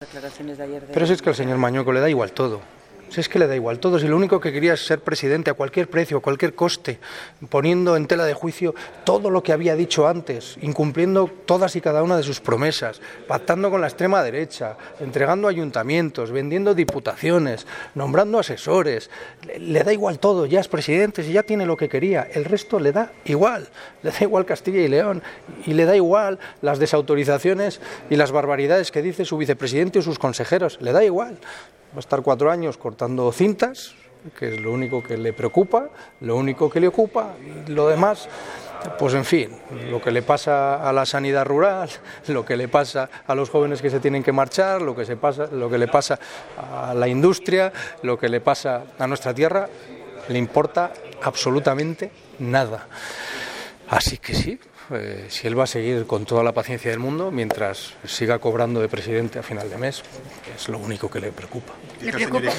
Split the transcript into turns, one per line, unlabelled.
declaraciones de ayer.
Pero si es que al señor Mañueco le da igual todo. Si es que le da igual todo, si lo único que quería es ser presidente a cualquier precio, a cualquier coste, poniendo en tela de juicio todo lo que había dicho antes, incumpliendo todas y cada una de sus promesas, pactando con la extrema derecha, entregando ayuntamientos, vendiendo diputaciones, nombrando asesores. Le da igual todo, ya es presidente, si ya tiene lo que quería, el resto le da igual Castilla y León, y le da igual las desautorizaciones y las barbaridades que dice su vicepresidente o sus consejeros, le da igual. Va a estar 4 años cortando cintas, que es lo único que le preocupa, lo único que le ocupa, y lo demás, pues en fin, lo que le pasa a la sanidad rural, lo que le pasa a los jóvenes que se tienen que marchar, lo que le pasa a la industria, lo que le pasa a nuestra tierra, le importa absolutamente nada. Así que sí. Si él va a seguir con toda la paciencia del mundo mientras siga cobrando de presidente a final de mes, es lo único que le preocupa.